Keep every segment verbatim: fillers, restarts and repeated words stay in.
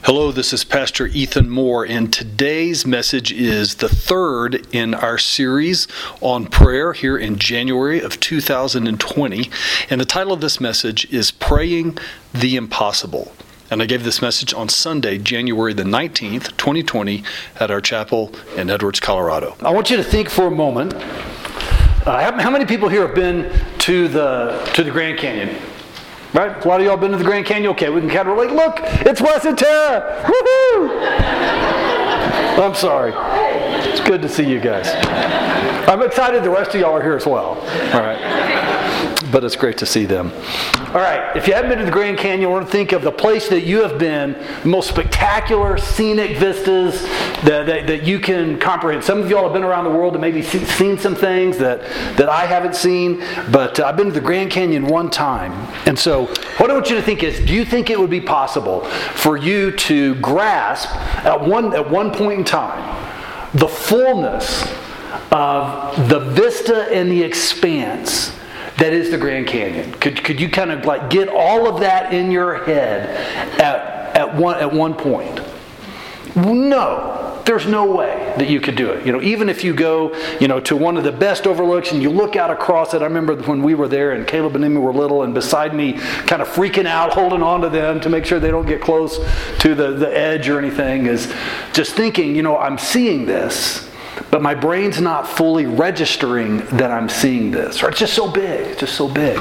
Hello, this is Pastor Ethan Moore, and today's message is the third in our series on prayer here in January of two thousand twenty. And the title of this message is Praying the Impossible. And I gave this message on Sunday, January the nineteenth, twenty twenty, at our chapel in Edwards, Colorado. I want you to think for a moment. Uh, how, how many people here have been to the to the Grand Canyon? Right? A lot of y'all been to the Grand Canyon? Okay, we can kind of relate. Look, it's Blessed Terra! Woohoo! I'm sorry. It's good to see you guys. I'm excited the rest of y'all are here as well. All right. But it's great to see them. All right. If you haven't been to the Grand Canyon, I want to think of the place that you have been, the most spectacular scenic vistas that, that, that you can comprehend. Some of y'all have been around the world and maybe see, seen some things that, that I haven't seen, but uh, I've been to the Grand Canyon one time. And so what I want you to think is, do you think it would be possible for you to grasp at one, at one point in time the fullness of the vista and the expanse that is the Grand Canyon? Could could you kind of like get all of that in your head at at one at one point? No, there's no way that you could do it. You know, even if you go, you know, to one of the best overlooks and you look out across it. I remember when we were there and Caleb and Amy were little, and beside me, kind of freaking out, holding on to them to make sure they don't get close to the, the edge or anything, is just thinking, you know, I'm seeing this, but my brain's not fully registering that I'm seeing this. Or it's just so big. It's just so big.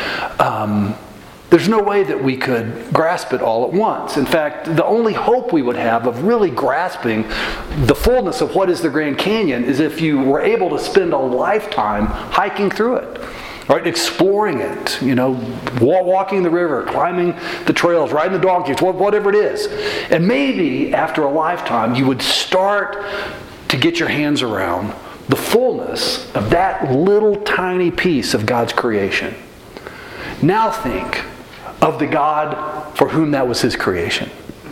Um, there's no way that we could grasp it all at once. In fact, the only hope we would have of really grasping the fullness of what is the Grand Canyon is if you were able to spend a lifetime hiking through it. Right, exploring it, you know, walking the river, climbing the trails, riding the donkeys, whatever it is. And maybe after a lifetime, you would start to get your hands around the fullness of that little tiny piece of God's creation. Now think of the God for whom that was His creation.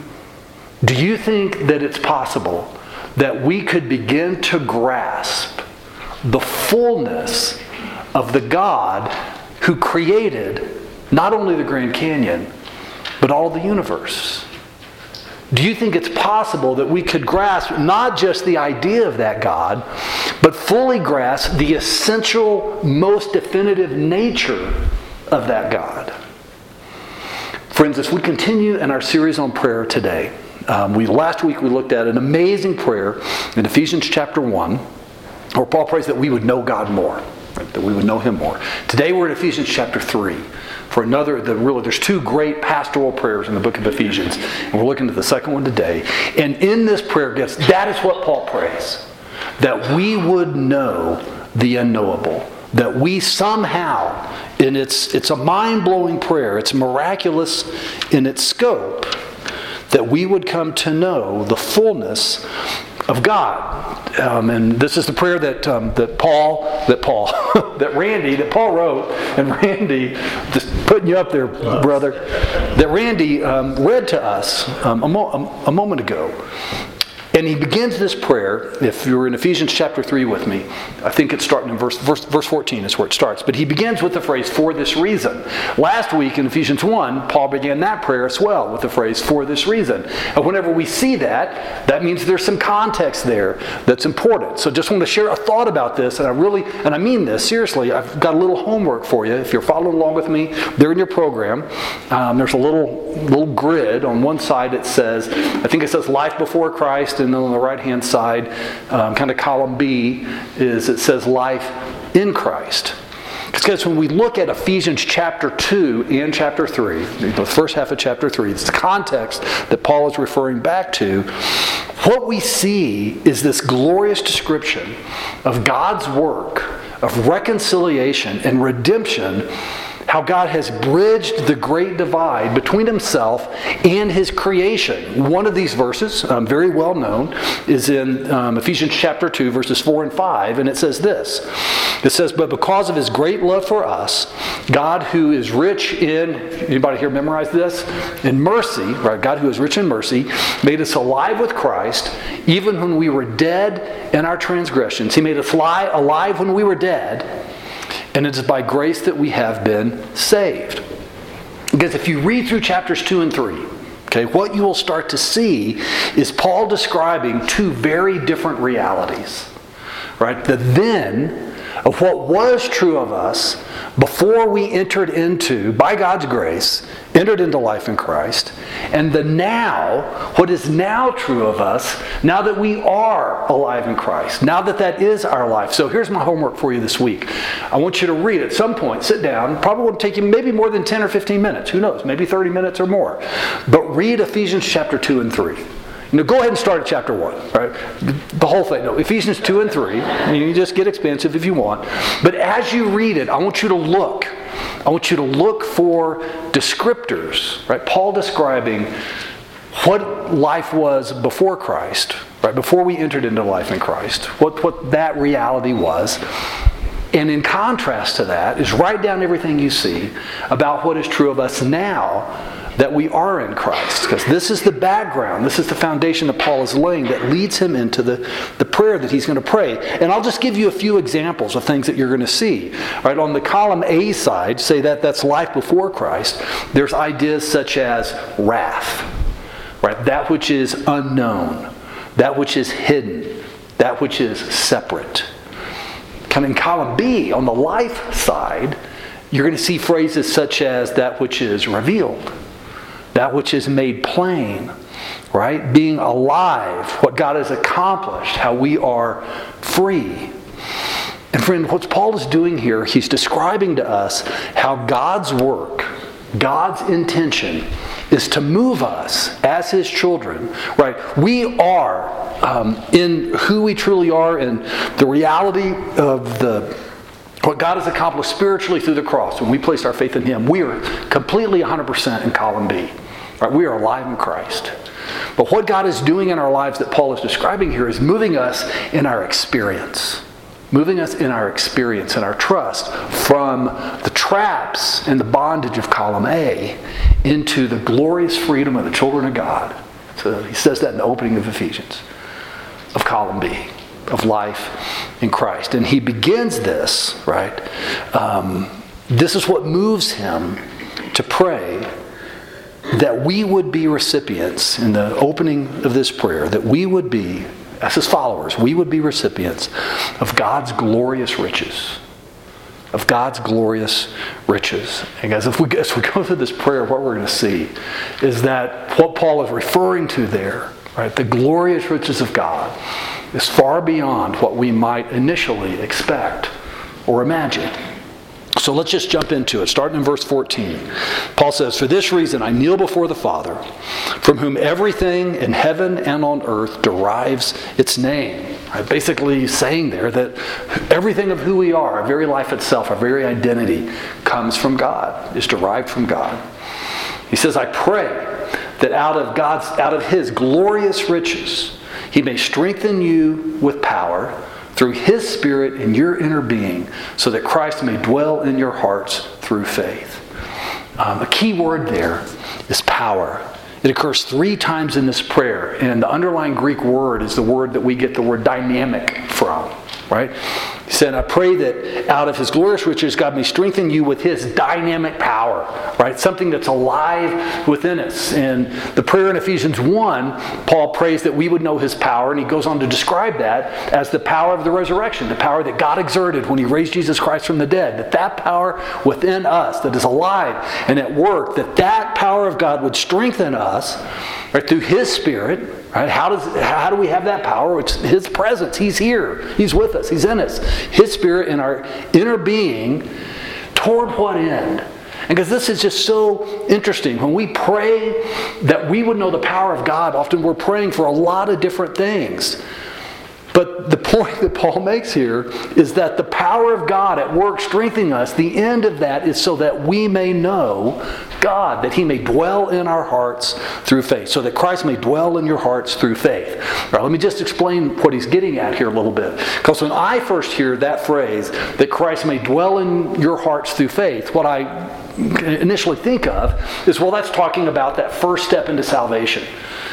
Do you think that it's possible that we could begin to grasp the fullness of the God who created not only the Grand Canyon, but all the universe? Do you think it's possible that we could grasp not just the idea of that God, but fully grasp the essential, most definitive nature of that God? Friends, as we continue in our series on prayer today, um, we last week we looked at an amazing prayer in Ephesians chapter one, where Paul prays that we would know God more, right? That we would know Him more. Today we're in Ephesians chapter three. For another, the really, there's two great pastoral prayers in the book of Ephesians, and we're looking at the second one today. And in this prayer, gets that is what Paul prays: that we would know the unknowable, that we somehow, and it's it's a mind-blowing prayer, it's miraculous in its scope, that we would come to know the fullness of God. Um, and this is the prayer that um, that Paul, that Paul, that Randy, that Paul wrote, and Randy, just putting you up there, brother, that Randy um, read to us um, a, mo- a moment ago. And he begins this prayer, if you're in Ephesians chapter three with me, I think it's starting in verse, verse, verse fourteen is where it starts. But he begins with the phrase, "for this reason." Last week in Ephesians one, Paul began that prayer as well with the phrase, "for this reason." And whenever we see that, that means there's some context there that's important. So just want to share a thought about this, and I really, and I mean this, seriously, I've got a little homework for you. If you're following along with me, there in your program, um, there's a little, little grid. On one side it says, I think it says life before Christ, and then on the right-hand side, um, kind of column B, is it says life in Christ. Because when we look at Ephesians chapter two and chapter three, the first half of chapter three, it's the context that Paul is referring back to, what we see is this glorious description of God's work of reconciliation and redemption, how God has bridged the great divide between Himself and His creation. One of these verses, um, very well known, is in um, Ephesians chapter two, verses four and five, and it says this. It says, "But because of His great love for us, God who is rich in," anybody here memorize this? "In mercy," right? God who is rich in mercy, "made us alive with Christ, even when we were dead in our transgressions." He made us lie alive when we were dead. And it is by grace that we have been saved. Because if you read through chapters two and three, Okay, what you will start to see is Paul describing two very different realities. Right? The then of what was true of us before we entered into, by God's grace, entered into life in Christ, and the now, what is now true of us, now that we are alive in Christ, now that that is our life. So here's my homework for you this week. I want you to read at some point, sit down, probably won't take you maybe more than ten or fifteen minutes, who knows, maybe thirty minutes or more, but read Ephesians chapter two and three. Now go ahead and start at chapter one, right? The whole thing. No, Ephesians two and three. And you just get expansive if you want. But as you read it, I want you to look. I want you to look for descriptors, right? Paul describing what life was before Christ, right? Before we entered into life in Christ. What, what that reality was. And in contrast to that is write down everything you see about what is true of us now that we are in Christ. Because this is the background, this is the foundation that Paul is laying that leads him into the, the prayer that he's going to pray. And I'll just give you a few examples of things that you're going to see. Right, on the column A side, say that that's life before Christ, there's ideas such as wrath. Right, that which is unknown, that which is hidden, that which is separate. Kind of in column B, on the life side, you're going to see phrases such as that which is revealed, that which is made plain, right? Being alive, what God has accomplished, how we are free. And friend, what Paul is doing here, he's describing to us how God's work, God's intention is to move us as His children, right? We are um, in who we truly are and the reality of the what God has accomplished spiritually through the cross. When we placed our faith in Him, we are completely one hundred percent in column B. Right? We are alive in Christ. But what God is doing in our lives that Paul is describing here is moving us in our experience. Moving us in our experience and our trust from the traps and the bondage of column A into the glorious freedom of the children of God. So he says that in the opening of Ephesians, of column B, of life in Christ. And he begins this, right? Um, this is what moves him to pray that we would be recipients in the opening of this prayer, that we would be, as His followers, we would be recipients of God's glorious riches. Of God's glorious riches. And guys, if we, as we go through this prayer, what we're going to see is that what Paul is referring to there, right, the glorious riches of God, is far beyond what we might initially expect or imagine. So let's just jump into it. Starting in verse fourteen. Paul says, "For this reason I kneel before the Father, from whom everything in heaven and on earth derives its name." Right? Basically saying there that everything of who we are, our very life itself, our very identity, comes from God, is derived from God. He says, "I pray that out of God's, out of His glorious riches, He may strengthen you with power through His Spirit in your inner being, so that Christ may dwell in your hearts through faith." Um, a key word there is power. It occurs three times in this prayer, and the underlying Greek word is the word that we get the word dynamic from, right? He said, "I pray that out of His glorious riches, God may strengthen you with His dynamic power," right? Something that's alive within us. And the prayer in Ephesians one, Paul prays that we would know His power, and he goes on to describe that as the power of the resurrection, the power that God exerted when He raised Jesus Christ from the dead. That that power within us that is alive and at work, that that power of God would strengthen us, right, through His Spirit. Right? How does how do we have that power? It's His presence. He's here. He's with us. He's in us. His Spirit in our inner being. Toward what end? And because this is just so interesting. When we pray that we would know the power of God, often we're praying for a lot of different things. But the point that Paul makes here is that the power of God at work strengthening us, the end of that is so that we may know God, that He may dwell in our hearts through faith, so that Christ may dwell in your hearts through faith. All right, let me just explain what he's getting at here a little bit. Because when I first hear that phrase, that Christ may dwell in your hearts through faith, what I initially think of is, well, that's talking about that first step into salvation.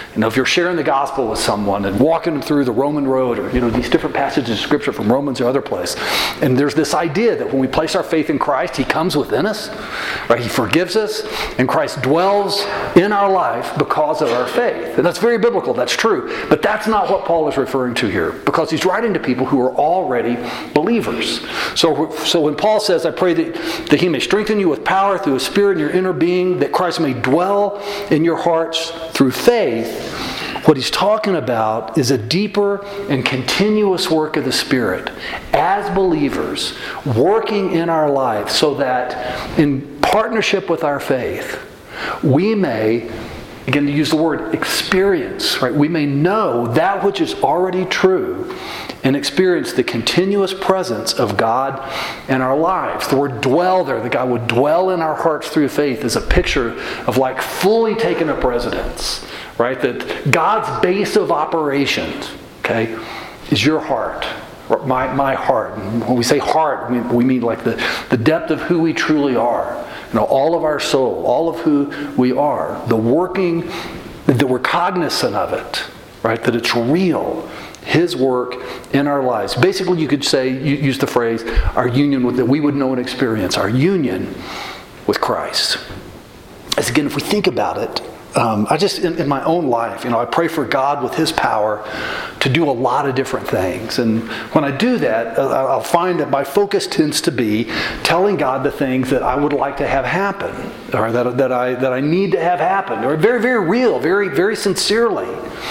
You know, if you're sharing the gospel with someone and walking them through the Roman road, or you know, these different passages of scripture from Romans or other place, and there's this idea that when we place our faith in Christ, He comes within us, right? He forgives us, and Christ dwells in our life because of our faith. And that's very biblical, that's true. But that's not what Paul is referring to here, because he's writing to people who are already believers. So, so when Paul says, I pray that, that He may strengthen you with power through His Spirit in your inner being, that Christ may dwell in your hearts through faith, what he's talking about is a deeper and continuous work of the Spirit as believers working in our life so that in partnership with our faith, we may, again to use the word experience, right? We may know that which is already true and experience the continuous presence of God in our lives. The word dwell there, that God would dwell in our hearts through faith, is a picture of like fully taking up residence. Right? That God's base of operations, okay, is your heart, my my heart. And when we say heart, we, we mean like the, the depth of who we truly are. You know, all of our soul, all of who we are. The working, that we're cognizant of it, right? That it's real. His work in our lives. Basically, you could say, you use the phrase, our union with, that we would know and experience, our union with Christ. As again, if we think about it, Um, I just, in, in my own life, you know, I pray for God with His power to do a lot of different things. And when I do that, I'll find that my focus tends to be telling God the things that I would like to have happen, or that, that, I, that I need to have happen, or very, very real, very, very sincerely.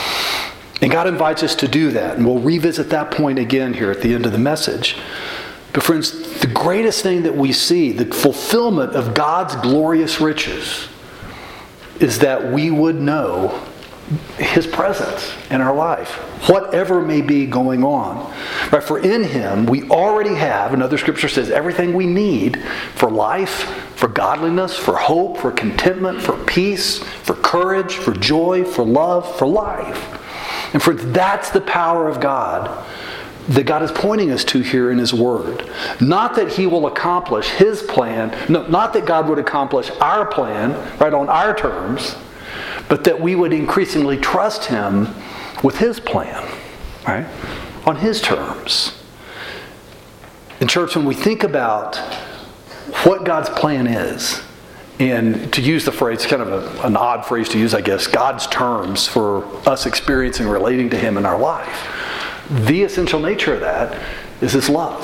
And God invites us to do that. And we'll revisit that point again here at the end of the message. But friends, the greatest thing that we see, the fulfillment of God's glorious riches, is that we would know His presence in our life, whatever may be going on. Right? For in Him we already have, another scripture says, everything we need for life, for godliness, for hope, for contentment, for peace, for courage, for joy, for love, for life. And for that's the power of God that God is pointing us to here in His Word. Not that He will accomplish His plan, no, not that God would accomplish our plan, right, on our terms, but that we would increasingly trust Him with His plan, right, on His terms. In church, when we think about what God's plan is, and to use the phrase, kind of a, an odd phrase to use, I guess, God's terms for us experiencing, relating to Him in our life, the essential nature of that is His love.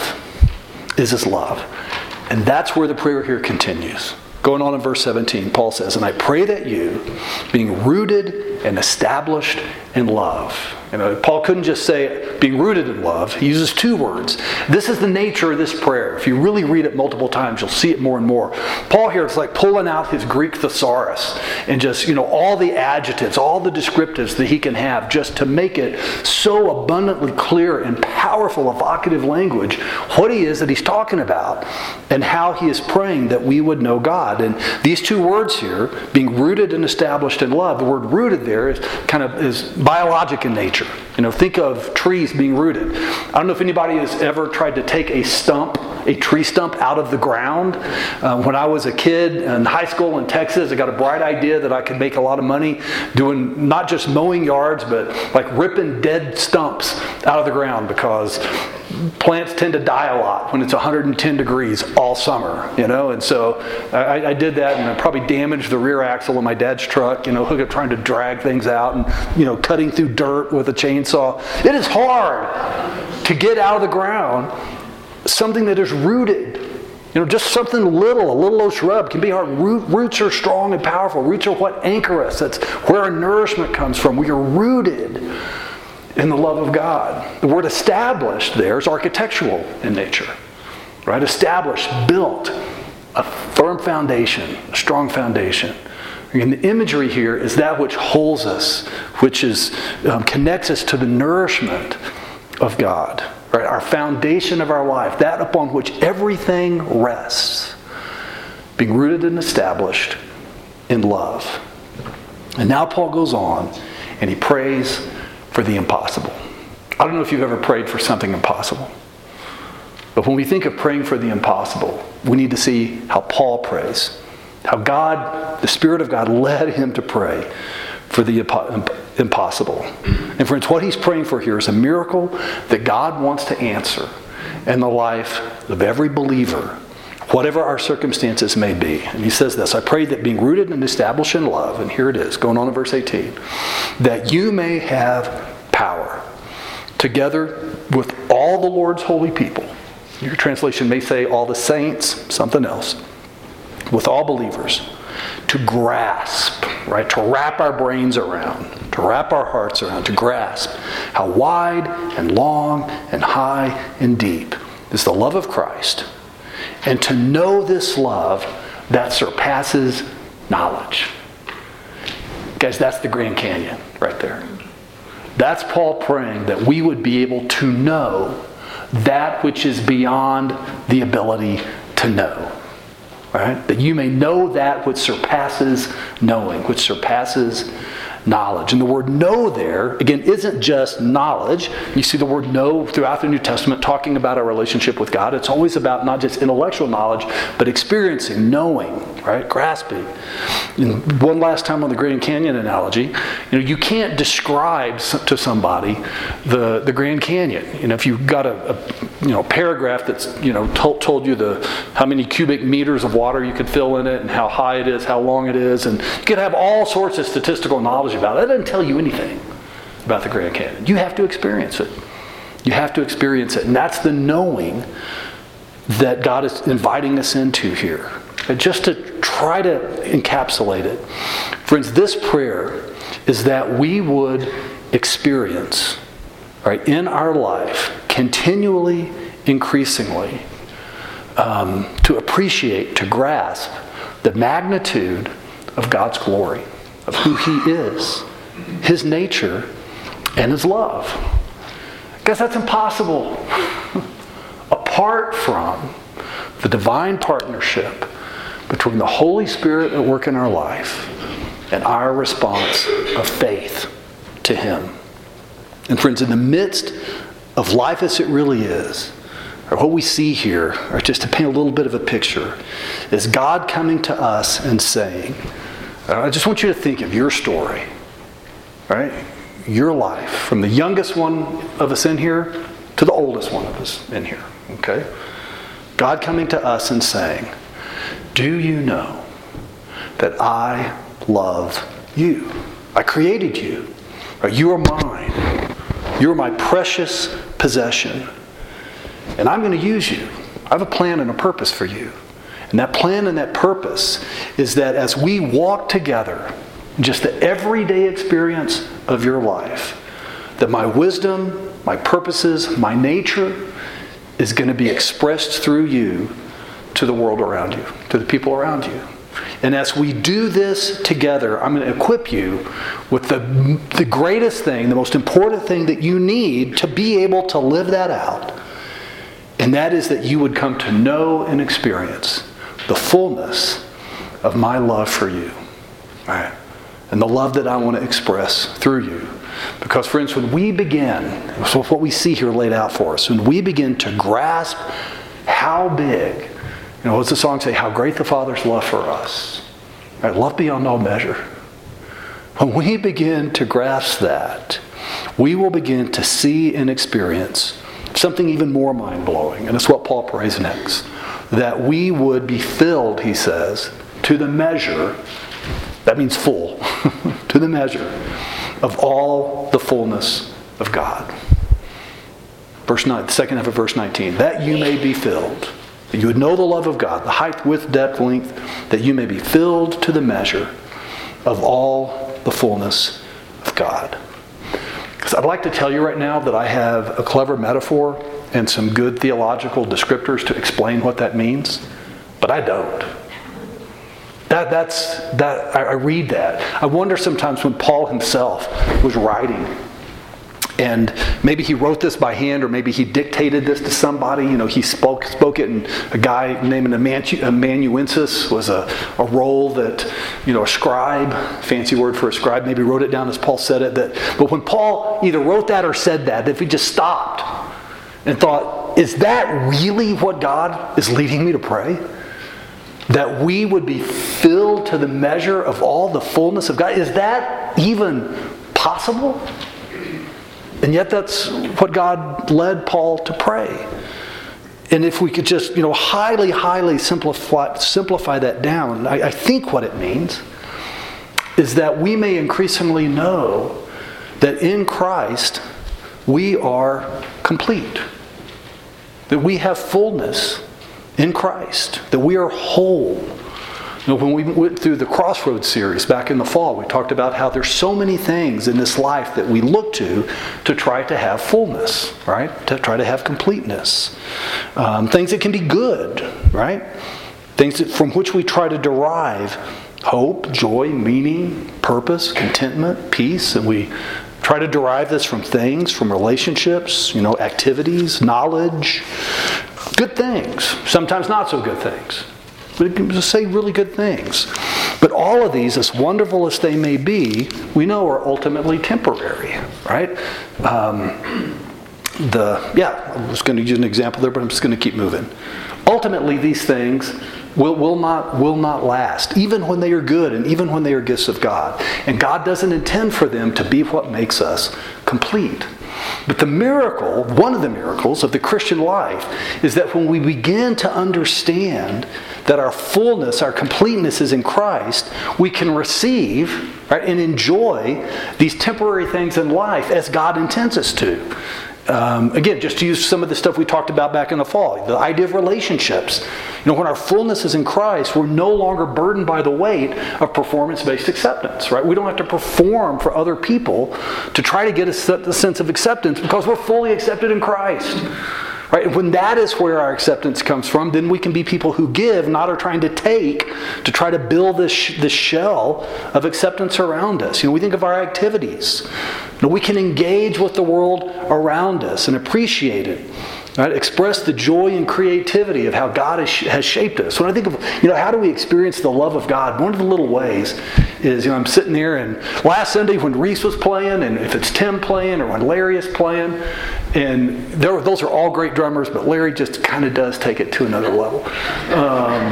Is His love. And that's where the prayer here continues. Going on in verse seventeen, Paul says, and I pray that you, being rooted and established in love. You know, Paul couldn't just say being rooted in love. He uses two words. This is the nature of this prayer. If you really read it multiple times, you'll see it more and more. Paul here is like pulling out his Greek thesaurus and just, you know, all the adjectives, all the descriptives that he can have just to make it so abundantly clear and powerful, evocative language what he is that he's talking about and how he is praying that we would know God. And these two words here, being rooted and established in love, the word rooted there is kind of is biologic in nature. You know, think of trees being rooted. I don't know if anybody has ever tried to take a stump, a tree stump out of the ground. Uh, when I was a kid in high school in Texas, I got a bright idea that I could make a lot of money doing not just mowing yards, but like ripping dead stumps out of the ground, because plants tend to die a lot when it's one hundred ten degrees all summer, you know, and so I, I did that, and I probably damaged the rear axle of my dad's truck, you know, hook up trying to drag things out and, you know, cutting through dirt with a chainsaw. It is hard to get out of the ground something that is rooted. You know, just something little, a little old shrub can be hard. Root, roots are strong and powerful. Roots are what anchor us. That's where our nourishment comes from. We are rooted in the love of God. The word established there is architectural in nature. Right? Established, built, a firm foundation, a strong foundation. And the imagery here is that which holds us, which is um, connects us to the nourishment of God. Right? Our foundation of our life, that upon which everything rests. Being rooted and established in love. And now Paul goes on and he prays for the impossible. I don't know if you've ever prayed for something impossible. But when we think of praying for the impossible, we need to see how Paul prays. How God, the Spirit of God, led him to pray for the impossible. And friends, what he's praying for here is a miracle that God wants to answer in the life of every believer, whatever our circumstances may be. And he says this, I pray that being rooted and established in love, and here it is, going on in verse eighteen, that you may have power, together with all the Lord's holy people. Your translation may say all the saints, something else, with all believers, to grasp, right, to wrap our brains around, to wrap our hearts around, to grasp how wide and long and high and deep is the love of Christ, and to know this love that surpasses knowledge. Guys, that's the Grand Canyon right there. That's Paul praying that we would be able to know that which is beyond the ability to know. Right? That you may know that which surpasses knowing, which surpasses knowledge. And the word know there, again, isn't just knowledge. You see the word know throughout the New Testament talking about our relationship with God. It's always about not just intellectual knowledge, but experiencing, knowing, right? Grasping. And one last time on the Grand Canyon analogy, you know, you can't describe to somebody the, the Grand Canyon. You know, if you've got a, a you know paragraph that's you know told, told you the how many cubic meters of water you could fill in it and how high it is, how long it is, and you could have all sorts of statistical knowledge about it. That doesn't tell you anything about the Grand Canyon. You have to experience it. You have to experience it. And that's the knowing that God is inviting us into here. And just to try to encapsulate it. Friends, this prayer is that we would experience, right, in our life, continually, increasingly, um, to appreciate, to grasp the magnitude of God's glory, of who He is, His nature, and His love. Guys, that's impossible apart from the divine partnership between the Holy Spirit at work in our life and our response of faith to Him. And friends, in the midst of life as it really is, or what we see here, or just to paint a little bit of a picture, is God coming to us and saying, I just want you to think of your story, right? Your life, from the youngest one of us in here to the oldest one of us in here, okay? God coming to us and saying, do you know that I love you? I created you. You are mine. You are my precious possession. And I'm going to use you. I have a plan and a purpose for you. And that plan and that purpose is that as we walk together, just the everyday experience of your life, that my wisdom, my purposes, my nature is going to be expressed through you to the world around you, to the people around you. And as we do this together, I'm going to equip you with the, the greatest thing, the most important thing that you need to be able to live that out. And that is that you would come to know and experience the fullness of my love for you. All right? And the love that I want to express through you. Because friends, when we begin, so what we see here laid out for us, when we begin to grasp how big, you know, what's the song say? How great the Father's love for us. Right? Love beyond all measure. When we begin to grasp that, we will begin to see and experience something even more mind-blowing. And it's what Paul prays next. That we would be filled, he says, to the measure, that means full, to the measure of all the fullness of God. Verse nine, the second half of verse nineteen. That you may be filled. That you would know the love of God, the height, width, depth, length, that you may be filled to the measure of all the fullness of God. Because I'd like to tell you right now that I have a clever metaphor and some good theological descriptors to explain what that means, but I don't. That that's that I, I read that. I wonder sometimes when Paul himself was writing, and maybe he wrote this by hand, or maybe he dictated this to somebody. You know, he spoke spoke it, and a guy named Amanu- amanuensis was a, a role that, you know, a scribe, fancy word for a scribe, maybe wrote it down as Paul said it. That, but when Paul either wrote that or said that, if he just stopped and thought, is that really what God is leading me to pray? that we would be filled to the measure of all the fullness of God. Is that even possible? And yet that's what God led Paul to pray. And if we could just, you know, highly, highly simplify, simplify that down, I, I think what it means is that we may increasingly know that in Christ we are complete. That we have fullness in Christ. That we are whole. You know, when we went through the Crossroads series back in the fall, we talked about how there's so many things in this life that we look to to try to have fullness, right? To try to have completeness. Um, things that can be good, right? Things that, from which we try to derive hope, joy, meaning, purpose, contentment, peace, and we try to derive this from things, from relationships, you know, activities, knowledge, good things, sometimes not so good things. But it can just say really good things. But all of these, as wonderful as they may be, we know are ultimately temporary, right? Um, the yeah, I was going to use an example there, but I'm just going to keep moving. Ultimately, these things will will not will not last, even when they are good and even when they are gifts of God. And God doesn't intend for them to be what makes us complete. But the miracle, one of the miracles of the Christian life, is that when we begin to understand that our fullness, our completeness is in Christ, we can receive, right, and enjoy these temporary things in life as God intends us to. Um, again, just to use some of the stuff we talked about back in the fall, the idea of relationships. You know, when our fullness is in Christ, we're no longer burdened by the weight of performance-based acceptance, right? We don't have to perform for other people to try to get a sense of acceptance because we're fully accepted in Christ. Right? And when that is where our acceptance comes from, then we can be people who give, not are trying to take, to try to build this, this shell of acceptance around us. You know, we think of our activities. You know, we can engage with the world around us and appreciate it. Right? Express the joy and creativity of how God has, has shaped us. When I think of, you know, how do we experience the love of God? One of the little ways is, you know, I'm sitting there, and last Sunday when Reese was playing, and if it's Tim playing or when Larry is playing, and there, those are all great drummers, but Larry just kind of does take it to another level. Um,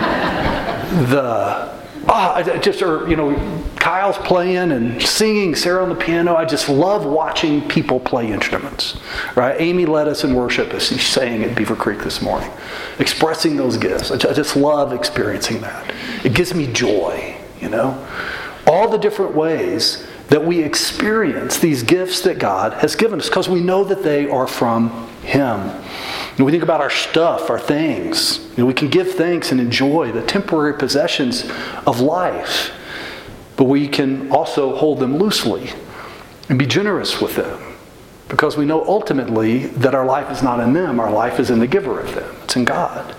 the Ah, I just, or, you know, Kyle's playing and singing, Sarah on the piano. I just love watching people play instruments, right? Amy led us in worship as she's sang at Beaver Creek this morning, expressing those gifts. I just love experiencing that. It gives me joy, you know. All the different ways that we experience these gifts that God has given us because we know that they are from Him. And we think about our stuff, our things. You know, we can give thanks and enjoy the temporary possessions of life. But we can also hold them loosely and be generous with them. Because we know ultimately that our life is not in them. Our life is in the giver of them. It's in God.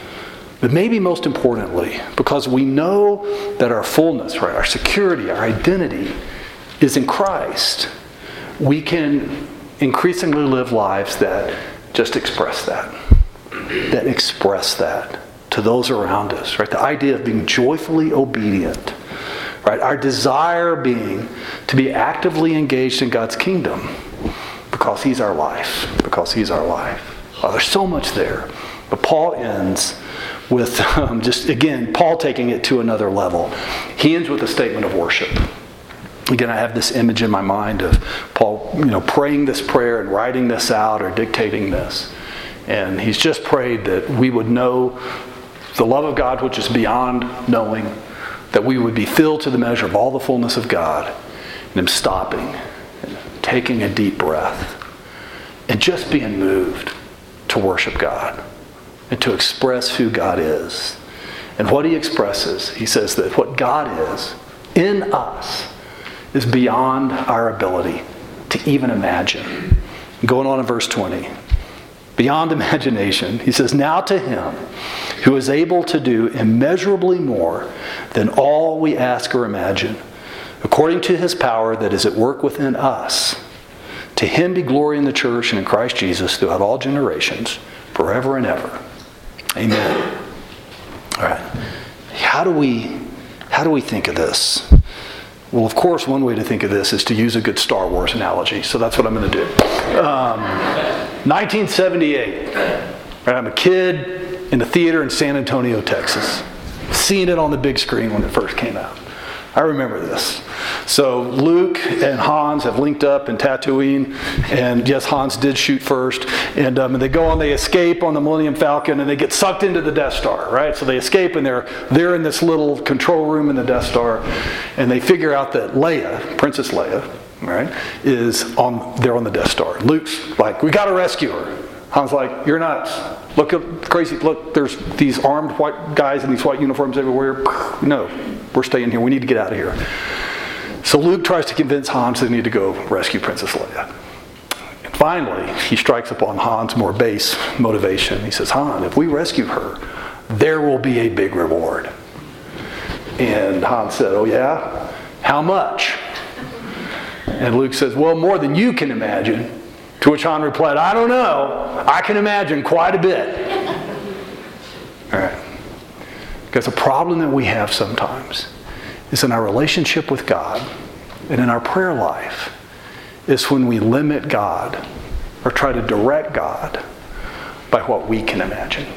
But maybe most importantly, because we know that our fullness, right, our security, our identity is in Christ, we can increasingly live lives that just express that. That express that to those around us, right? The idea of being joyfully obedient, right? Our desire being to be actively engaged in God's kingdom because He's our life, because He's our life. Oh, there's so much there. But Paul ends with um, just, again, Paul taking it to another level. He ends with a statement of worship. Again, I have this image in my mind of Paul, you know, praying this prayer and writing this out or dictating this. And he's just prayed that we would know the love of God, which is beyond knowing, that we would be filled to the measure of all the fullness of God. And him stopping and taking a deep breath and just being moved to worship God and to express who God is. And what he expresses, he says that what God is in us is beyond our ability to even imagine. Going on in verse twenty. Beyond imagination, he says, now to Him who is able to do immeasurably more than all we ask or imagine, according to His power that is at work within us. To Him be glory in the church and in Christ Jesus throughout all generations, forever and ever. Amen. All right. How do we, how do we think of this? Well, of course, one way to think of this is to use a good Star Wars analogy. So that's what I'm going to do. Um, nineteen seventy-eight. Right, I'm a kid in a theater in San Antonio, Texas. seeing it on the big screen when it first came out. I remember this. So Luke and Hans have linked up in Tatooine, and yes, Hans did shoot first, and, um, and they go on, they escape on the Millennium Falcon, and they get sucked into the Death Star, right? So they escape, and they're they're in this little control room in the Death Star, and they figure out that Leia, Princess Leia, right, is on there on the Death Star. Luke's like, we got to rescue her. Han's like, you're nuts. Look at crazy. Look, there's these armed white guys in these white uniforms everywhere. No, we're staying here. We need to get out of here. So Luke tries to convince Hans they need to go rescue Princess Leia. And finally, he strikes upon Han's more base motivation. He says, Han, if we rescue her, there will be a big reward. And Han said, oh yeah? How much? And Luke says, well, more than you can imagine. To which Han replied, I don't know. I can imagine quite a bit. All right. Because the problem that we have sometimes is in our relationship with God and in our prayer life is when we limit God or try to direct God by what we can imagine.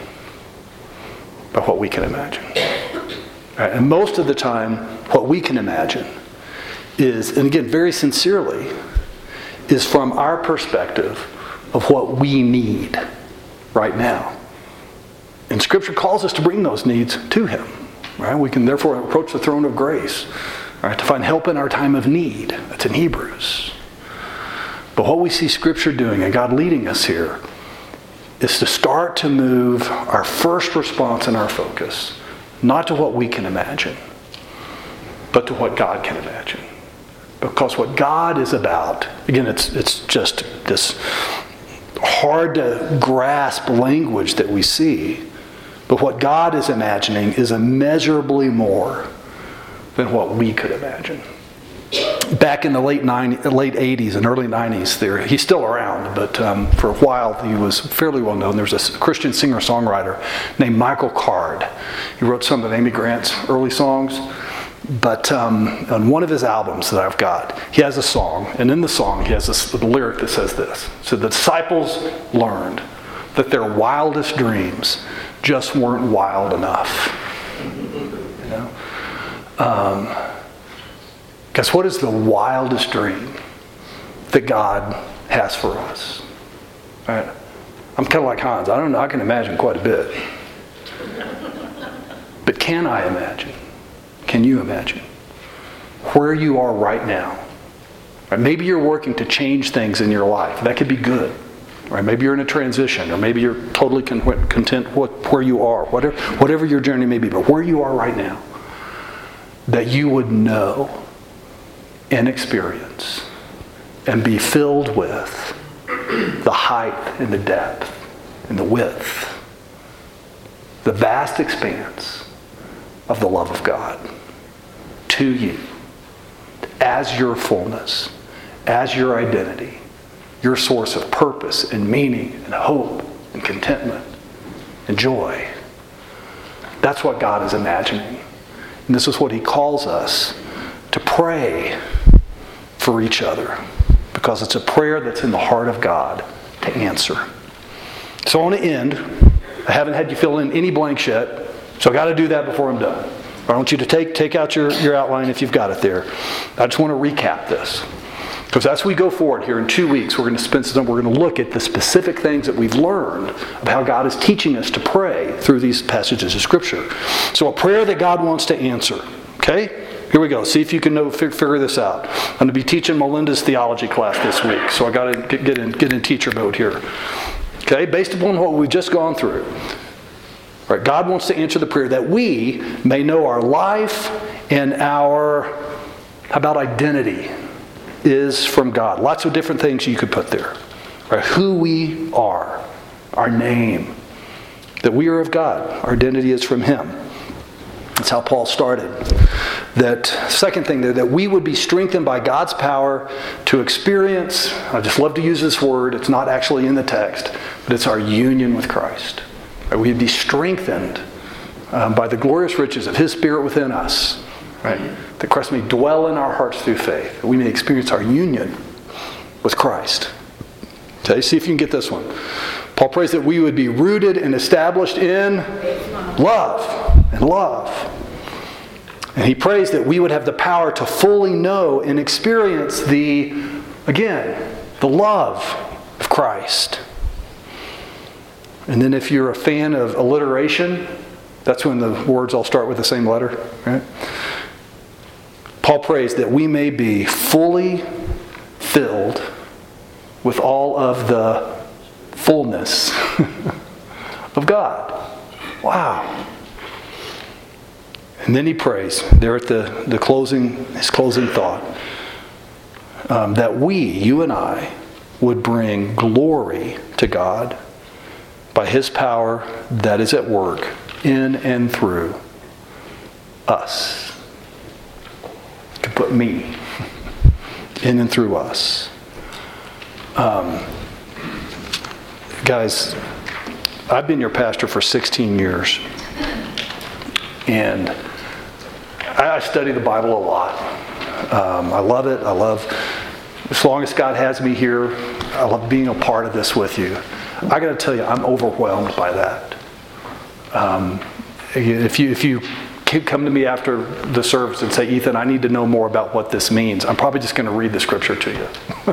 By what we can imagine. All right. And most of the time, what we can imagine is, and again, very sincerely, is from our perspective of what we need right now. And Scripture calls us to bring those needs to Him. Right? We can therefore approach the throne of grace, right, to find help in our time of need. That's in Hebrews. But what we see Scripture doing and God leading us here is to start to move our first response and our focus not to what we can imagine, but to what God can imagine. Because what God is about, again, it's it's just this hard to grasp language that we see, but what God is imagining is immeasurably more than what we could imagine. Back in the late nineties, late eighties and early nineties, there he's still around, but um, for a while he was fairly well known. There was a Christian singer-songwriter named Michael Card. He wrote some of Amy Grant's early songs. But um, on one of his albums that I've got, he has a song, and in the song he has this lyric that says this. So the disciples learned that their wildest dreams just weren't wild enough. You know? Um, guess what is the wildest dream that God has for us? All right? I'm kind of like Hans. I don't know. I can imagine quite a bit. But can I imagine? Can you imagine where you are right now? Right? Maybe you're working to change things in your life. That could be good. Right? Maybe you're in a transition, or maybe you're totally con- content with where you are, whatever, whatever your journey may be. But where you are right now, that you would know and experience and be filled with the height and the depth and the width, the vast expanse of the love of God to you as your fullness, as your identity, your source of purpose and meaning and hope and contentment and joy. That's what God is imagining. And this is what He calls us to pray for each other, because it's a prayer that's in the heart of God to answer. So I want to end. I haven't had you fill in any blanks yet, so I got to do that before I'm done. I want you to take take out your, your outline if you've got it there. I just want to recap this. Because as we go forward here in two weeks, we're going to spend some time, we're going to look at the specific things that we've learned of how God is teaching us to pray through these passages of Scripture. So a prayer that God wants to answer. Okay? Here we go. See if you can know, figure this out. I'm going to be teaching Melinda's theology class this week, so I got to get, get in get in teacher mode here. Okay? Based upon what we've just gone through. Right, God wants to answer the prayer that we may know our life and our, how about identity, is from God. Lots of different things you could put there. Right, who we are, our name, that we are of God. Our identity is from Him. That's how Paul started. That second thing there, that we would be strengthened by God's power to experience, I just love to use this word, it's not actually in the text, but it's our union with Christ. We'd be strengthened um, by the glorious riches of His Spirit within us. Right? That Christ may dwell in our hearts through faith. That we may experience our union with Christ. Okay, see if you can get this one. Paul prays that we would be rooted and established in love. and love. And he prays that we would have the power to fully know and experience the, again, the love of Christ. And then if you're a fan of alliteration, that's when the words all start with the same letter, right? Paul prays that we may be fully filled with all of the fullness of God. Wow. And then he prays, there at the, the closing, his closing thought, um, that we, you and I, would bring glory to God by his power that is at work in and through us. You can put me in and through us. Um, guys, I've been your pastor for sixteen years. And I study the Bible a lot. Um, I love it. I love, as long as God has me here, I love being a part of this with you. I got to tell you, I'm overwhelmed by that. Um, if you if you come to me after the service and say, Ethan, I need to know more about what this means, I'm probably just going to read the scripture to you.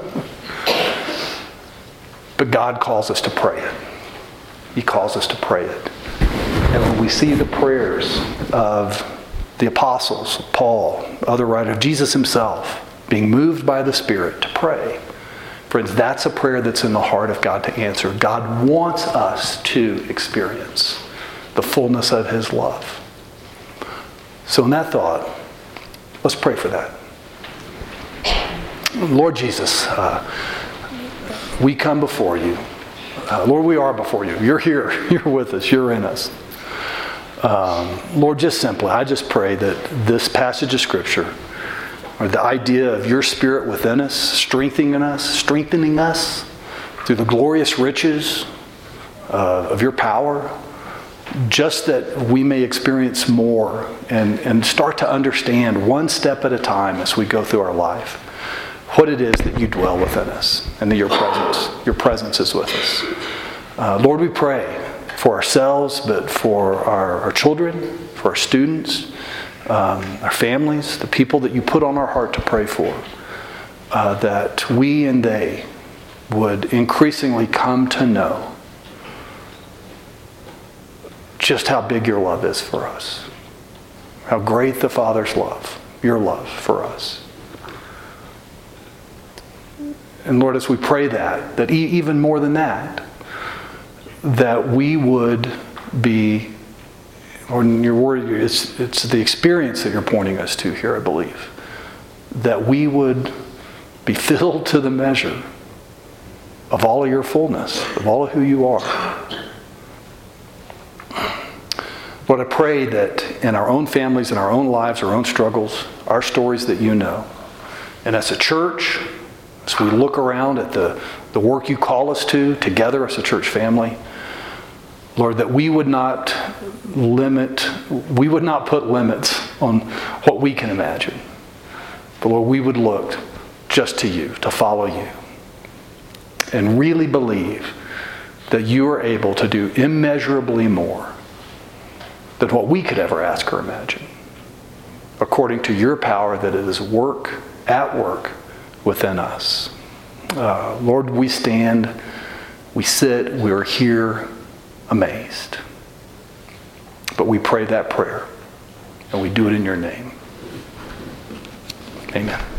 But God calls us to pray it. He calls us to pray it. And when we see the prayers of the apostles, Paul, other writers, Jesus himself, being moved by the Spirit to pray, friends, that's a prayer that's in the heart of God to answer. God wants us to experience the fullness of his love. So in that thought, let's pray for that. Lord Jesus, uh, we come before you. Uh, Lord, we are before you. You're here. You're with us. You're in us. Um, Lord, just simply, I just pray that this passage of Scripture, or the idea of your Spirit within us, strengthening us, strengthening us through the glorious riches uh, of your power, just that we may experience more and, and start to understand one step at a time as we go through our life what it is that you dwell within us and that your presence, your presence is with us. Uh, Lord, we pray for ourselves, but for our, our children, for our students, um, our families, the people that you put on our heart to pray for, uh, that we and they would increasingly come to know just how big your love is for us, how great the Father's love, your love for us. And Lord, as we pray that, that e- even more than that, that we would be, or in your word, it's, it's the experience that you're pointing us to here, I believe, that we would be filled to the measure of all of your fullness, of all of who you are. Lord, I pray that in our own families, in our own lives, our own struggles, our stories that you know, and as a church, as we look around at the, the work you call us to together as a church family, Lord, that we would not limit, we would not put limits on what we can imagine. But Lord, we would look just to you, to follow you, and really believe that you are able to do immeasurably more than what we could ever ask or imagine, according to your power that is work, at work within us. Uh, Lord, we stand, we sit, we are here amazed. But we pray that prayer, and we do it in your name. Amen.